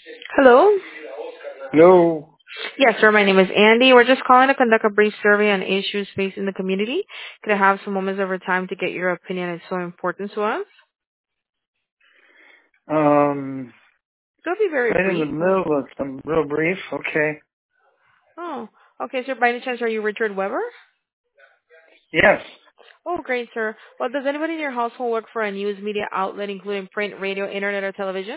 Hello? Hello. Yes, sir. My name is Andy. We're just calling to conduct a brief survey on issues facing the community. Could I have some moments of our time to get your opinion? It's so important to us. Um, It'll be very right in the brief. middle of some real brief. Okay. Oh, okay, sir. By any chance, are you Richard Weber? Yes. Oh, great, sir. Well, does anybody in your household work for a news media outlet, including print, radio, internet, or television?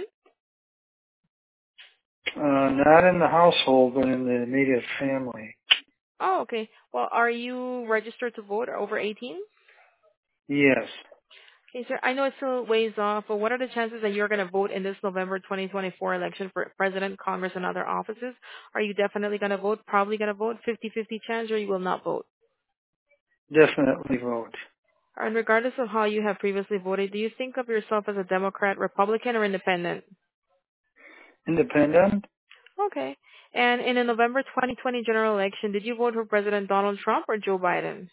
Not in the household, but in the immediate family. Oh, okay. Well, are you registered to vote or over 18? Yes. Okay, sir. I know it's still ways off, but what are the chances that you're going to vote in this November 2024 election for president, Congress, and other offices? Are you definitely going to vote, probably going to vote, 50-50 chance, or you will not vote? Definitely vote. And regardless of how you have previously voted, do you think of yourself as a Democrat, Republican, or independent? Independent? Okay. And in the November 2020 general election, did you vote for President Donald Trump or Joe Biden?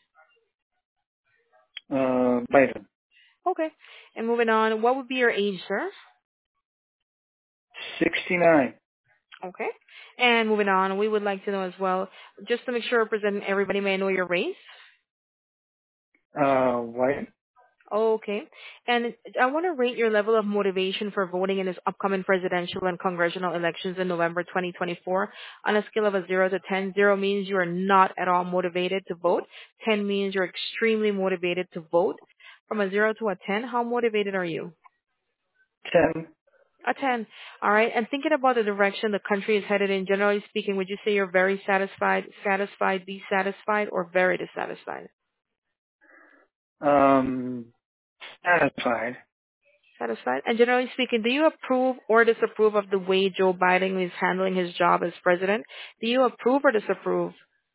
Biden. Okay. And moving on, what would be your age, sir? 69. Okay. And moving on, we would like to know as well, just to make sure representing everybody may know your race. White. Okay. And I want to rate your level of motivation for voting in this upcoming presidential and congressional elections in November 2024 on a scale of a 0 to 10. 0 means you are not at all motivated to vote. 10 means you're extremely motivated to vote. From a 0 to a 10, how motivated are you? 10. A 10. All right. And thinking about the direction the country is headed in, generally speaking, would you say you're very satisfied, dissatisfied, or very dissatisfied? Um, Satisfied. Satisfied. And generally speaking, do you approve or disapprove of the way Joe Biden is handling his job as president? Do you approve or disapprove?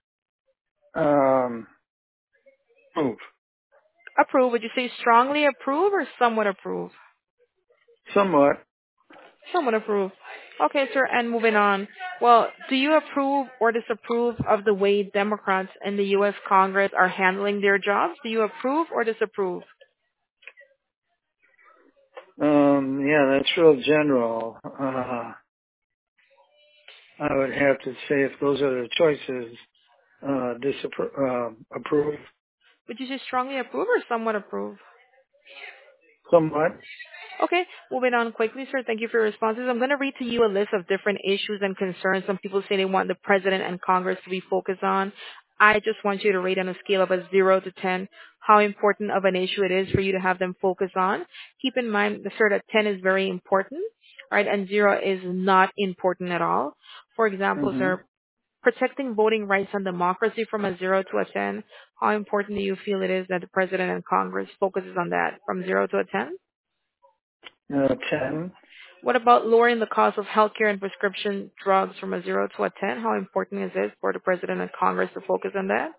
Um, Move. Approve. Would you say strongly approve or somewhat approve? Somewhat. Somewhat approve. Okay, sir. And moving on. Well, do you approve or disapprove of the way Democrats in the U.S. Congress are handling their jobs? Do you approve or disapprove? Yeah, that's real general. I would have to say if those are the choices, approve. Would you say strongly approve or somewhat approve? Somewhat. Okay, moving on quickly, sir. Thank you for your responses. I'm going to read to you a list of different issues and concerns some people say they want the president and Congress to be focused on. I just want you to rate on a scale of a 0 to 10 how important of an issue it is for you to have them focus on. Keep in mind, sir, that 10 is very important, right, and 0 is not important at all. For example, Mm-hmm. sir, protecting voting rights and democracy from a 0 to a 10, how important do you feel it is that the president and Congress focuses on that from 0 to a 10? 10. What about lowering the cost of healthcare and prescription drugs from a 0 to a 10? How important is it for the President and Congress to focus on that?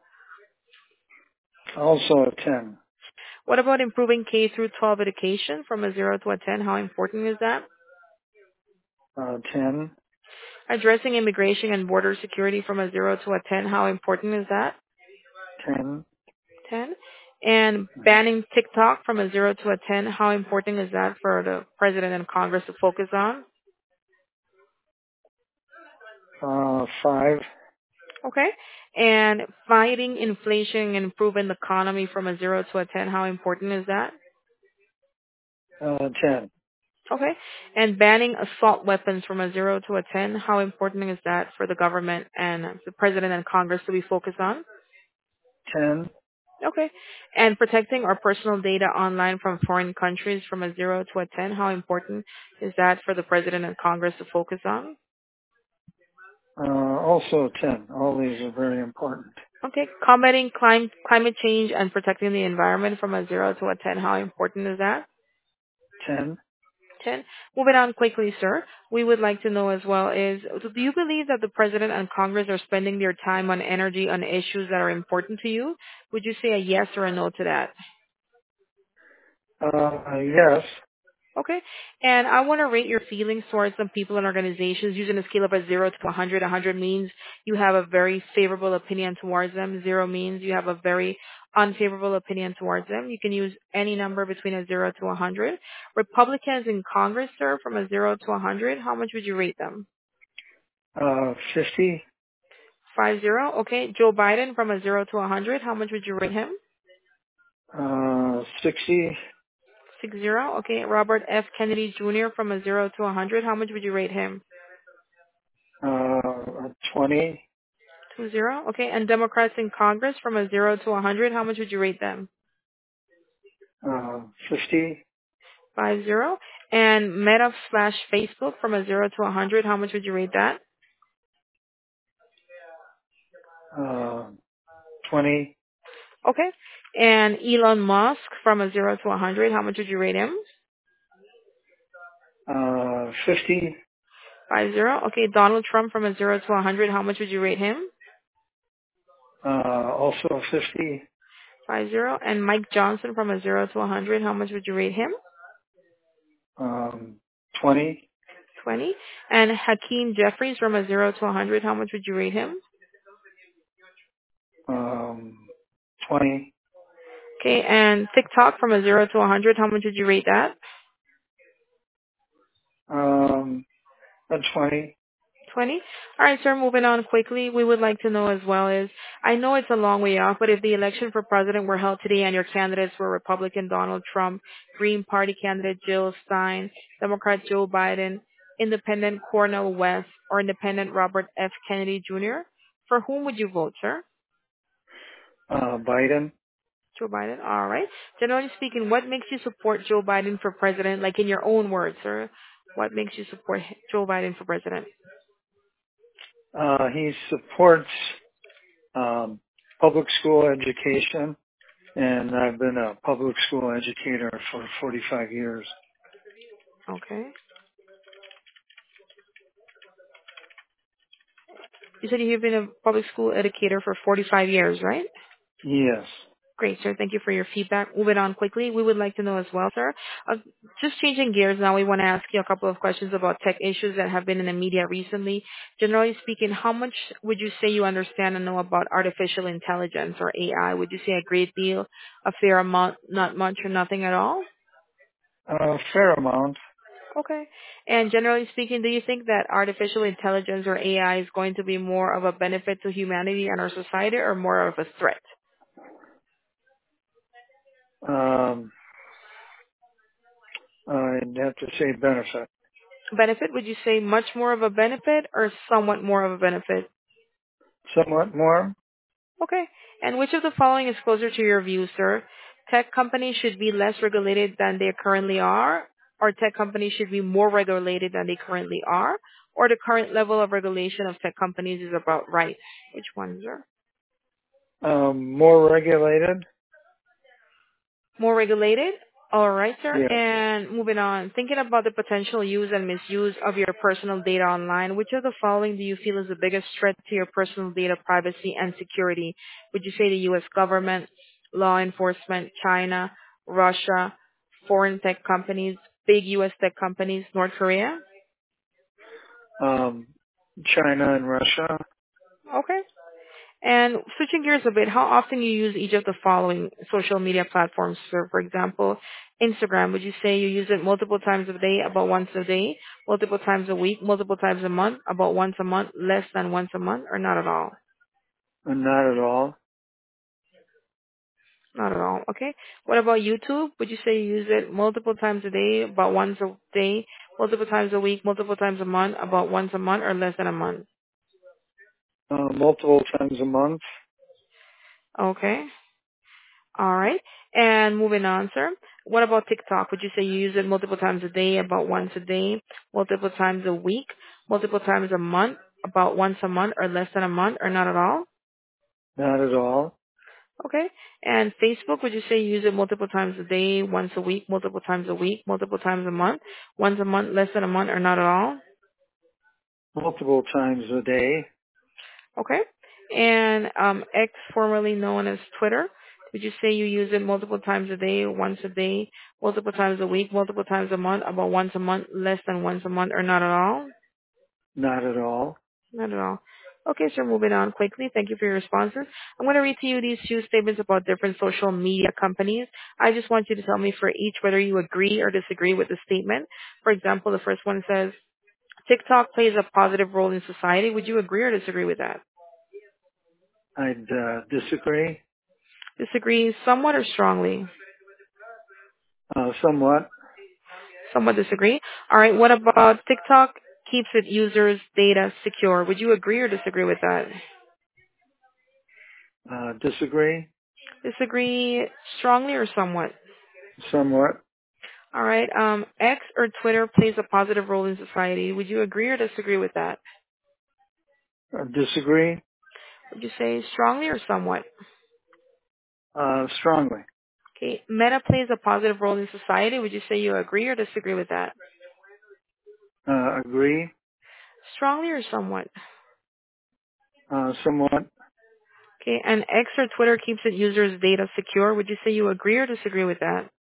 Also a 10. What about improving K through 12 education from a 0 to a 10? How important is that? 10. Addressing immigration and border security from a 0 to a 10. How important is that? 10. 10. And banning TikTok from a 0 to a 10. How important is that for the President and Congress to focus on? 5. Okay. And fighting inflation and improving the economy from a 0 to a 10. How important is that? 10. Okay. And banning assault weapons from a 0 to a 10, how important is that for the government and the president and Congress to be focused on? 10. Okay. And protecting our personal data online from foreign countries from a 0 to a 10, how important is that for the president and Congress to focus on? Also 10. All these are very important. Okay. Combating climate change and protecting the environment from a 0 to a 10, how important is that? 10. 10. Moving on quickly, sir. We would like to know as well is, do you believe that the President and Congress are spending their time on energy on issues that are important to you? Would you say a yes or a no to that? Yes. Okay. And I want to rate your feelings towards some people and organizations using a scale of a 0 to 100. 100 means you have a very favorable opinion towards them. 0 means you have a very unfavorable opinion towards them. You can use any number between a 0 to 100. Republicans in Congress, sir, from a 0 to 100, how much would you rate them? 50. 50. Okay. Joe Biden from a 0 to 100, how much would you rate him? 60. 60. Okay. Robert F. Kennedy Jr. from a 0 to 100, how much would you rate him? 20. 20. Okay. And Democrats in Congress from a 0 to 100, how much would you rate them? 50. 50. And Meta slash Facebook from a 0 to 100, how much would you rate that? 20. Okay. And Elon Musk from a 0 to 100, how much would you rate him? 50. 50. Okay. Donald Trump from a 0 to 100, how much would you rate him? Also 50. 50. And Mike Johnson from a 0 to 100, how much would you rate him? 20. 20. And Hakeem Jeffries from a 0 to 100, how much would you rate him? 20. Okay. And TikTok from a 0 to 100, how much would you rate that? A 20. 20. All right, sir, moving on quickly. We would like to know as well is, I know it's a long way off, but if the election for president were held today and your candidates were Republican Donald Trump, Green Party candidate Jill Stein, Democrat Joe Biden, Independent Cornel West, or Independent Robert F. Kennedy Jr., for whom would you vote, sir? Biden. Joe Biden. All right. Generally speaking, what makes you support Joe Biden for president? Like in your own words, sir, what makes you support Joe Biden for president? He supports public school education, and I've been a public school educator for 45 years. Okay. You said you've been a public school educator for 45 years, right? Yes. Great, sir. Thank you for your feedback. Moving on quickly, we would like to know as well, sir. Just changing gears now, we want to ask you a couple of questions about tech issues that have been in the media recently. Generally speaking, how much would you say you understand and know about artificial intelligence or AI? Would you say a great deal, a fair amount, not much, or nothing at all? A fair amount. Okay. And generally speaking, do you think that artificial intelligence or AI is going to be more of a benefit to humanity and our society or more of a threat? Um, I'd have to say benefit. Benefit, would you say much more of a benefit or somewhat more of a benefit? Somewhat more. Okay. And which of the following is closer to your view, sir? Tech companies should be less regulated than they currently are, or tech companies should be more regulated than they currently are, or the current level of regulation of tech companies is about right? Which one, sir? More regulated. More regulated? All right, sir. Yes. And moving on, thinking about the potential use and misuse of your personal data online, which of the following do you feel is the biggest threat to your personal data privacy and security? Would you say the U.S. government, law enforcement, China, Russia, foreign tech companies, big U.S. tech companies, North Korea? China and Russia. Okay. And switching gears a bit, how often you use each of the following social media platforms? So, for example, Instagram, would you say you use it multiple times a day, about once a day, multiple times a week, multiple times a month, about once a month, less than once a month, or not at all? Not at all. Not at all. Okay. What about YouTube? Would you say you use it multiple times a day, about once a day, multiple times a week, multiple times a month, about once a month, or less than a month? Multiple times a month. Okay. All right. And moving on, sir. What about TikTok? Would you say you use it multiple times a day, about once a day, multiple times a week, multiple times a month, about once a month, or less than a month, or not at all? Not at all. Okay. And Facebook, would you say you use it multiple times a day, once a week, multiple times a week, multiple times a month, once a month, less than a month, or not at all? Multiple times a day. Okay. And X, formerly known as Twitter, Would you say you use it multiple times a day, once a day, multiple times a week, multiple times a month, about once a month, less than once a month, or not at all? Not at all. Not at all. Okay, sir, moving on quickly. Thank you for your responses. I'm going to read to you these two statements about different social media companies. I just want you to tell me for each whether you agree or disagree with the statement. For example, the first one says, TikTok plays a positive role in society. Would you agree or disagree with that? I'd disagree. Disagree somewhat or strongly? Somewhat. Somewhat disagree. All right, what about TikTok keeps its users' data secure? Would you agree or disagree with that? Disagree. Disagree strongly or somewhat? Somewhat. All right. X or Twitter plays a positive role in society. Would you agree or disagree with that? Disagree. Would you say strongly or somewhat? Strongly. Okay. Meta plays a positive role in society. Would you say you agree or disagree with that? Agree. Strongly or somewhat? Somewhat. Okay. And X or Twitter keeps its users' data secure. Would you say you agree or disagree with that?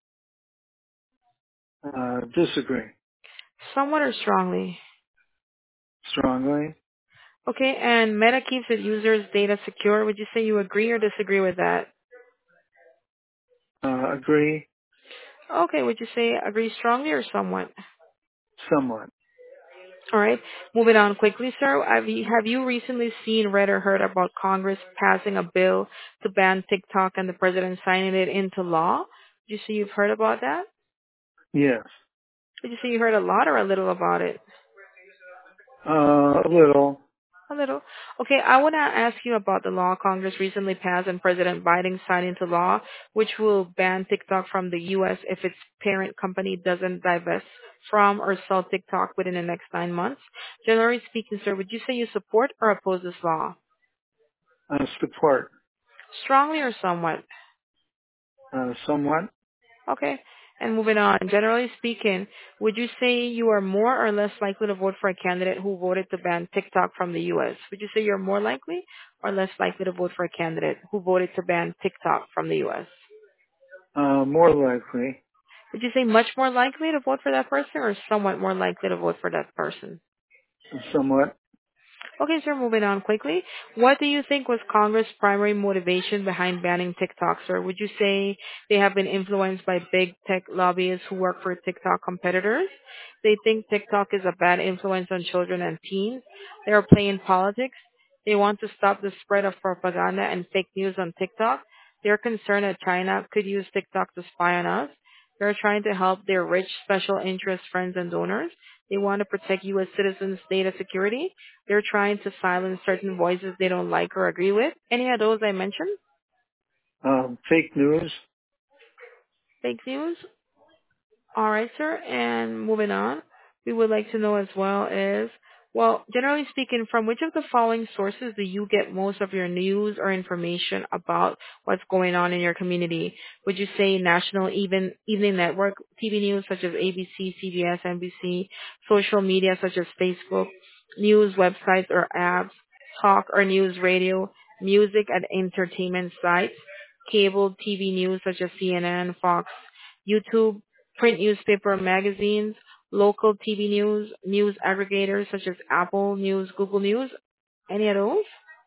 Disagree. Somewhat or strongly? Strongly. Okay. And Meta keeps its users' data secure. Would you say you agree or disagree with that? Agree. Okay. Would you say agree strongly or somewhat? Somewhat. All right. Moving on quickly, sir. Have you recently seen, read, or heard about Congress passing a bill to ban TikTok and the president signing it into law? Did you say you've heard about that? Yes. Did you say you heard a lot or a little about it? A little. A little. Okay, I want to ask you about the law Congress recently passed and President Biden signed into law, which will ban TikTok from the U.S. if its parent company doesn't divest from or sell TikTok within the next 9 months. Generally speaking, sir, would you say you support or oppose this law? Support. Strongly or somewhat? Somewhat. Okay. And moving on, generally speaking, would you say you are more or less likely to vote for a candidate who voted to ban TikTok from the U.S.? Would you say you're more likely or less likely to vote for a candidate who voted to ban TikTok from the U.S.? More likely. Would you say much more likely to vote for that person or somewhat more likely to vote for that person? Somewhat. Okay, sir, moving on quickly. What do you think was Congress' primary motivation behind banning TikTok, sir? Would you say they have been influenced by big tech lobbyists who work for TikTok competitors? They think TikTok is a bad influence on children and teens. They are playing politics. They want to stop the spread of propaganda and fake news on TikTok. They're concerned that China could use TikTok to spy on us. They're trying to help their rich special interest friends and donors. They want to protect U.S. citizens' data security. They're trying to silence certain voices they don't like or agree with. Any of those I mentioned? Fake news. Fake news? All right, sir. And moving on, we would like to know as well is, well, generally speaking, from which of the following sources do you get most of your news or information about what's going on in your community? Would you say national evening network TV news such as ABC, CBS, NBC, social media such as Facebook, news websites or apps, talk or news radio, music and entertainment sites, cable TV news such as CNN, Fox, YouTube, print newspaper magazines, local TV news, news aggregators such as Apple News, Google News, any of those?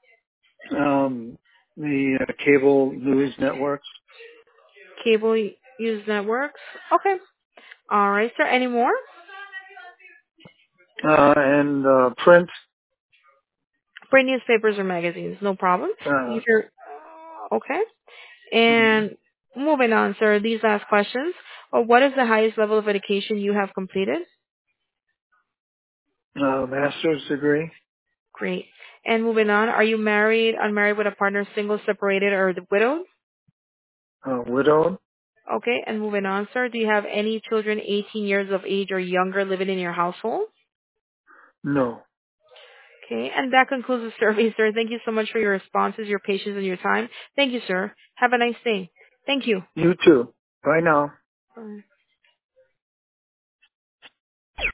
The cable news networks. Cable news networks? Okay. All right, sir. Any more? And print. Print newspapers or magazines, no problem. These are okay. Mhm. And moving on, sir, these last questions. What is the highest level of education you have completed? Master's degree. Great. And moving on, are you married, unmarried with a partner, single, separated, or widowed? Widowed. Okay, and moving on, sir, do you have any children 18 years of age or younger living in your household? No. Okay, and that concludes the survey, sir. Thank you so much for your responses, your patience, and your time. Thank you, sir. Have a nice day. Thank you. You too. Bye now. Bye.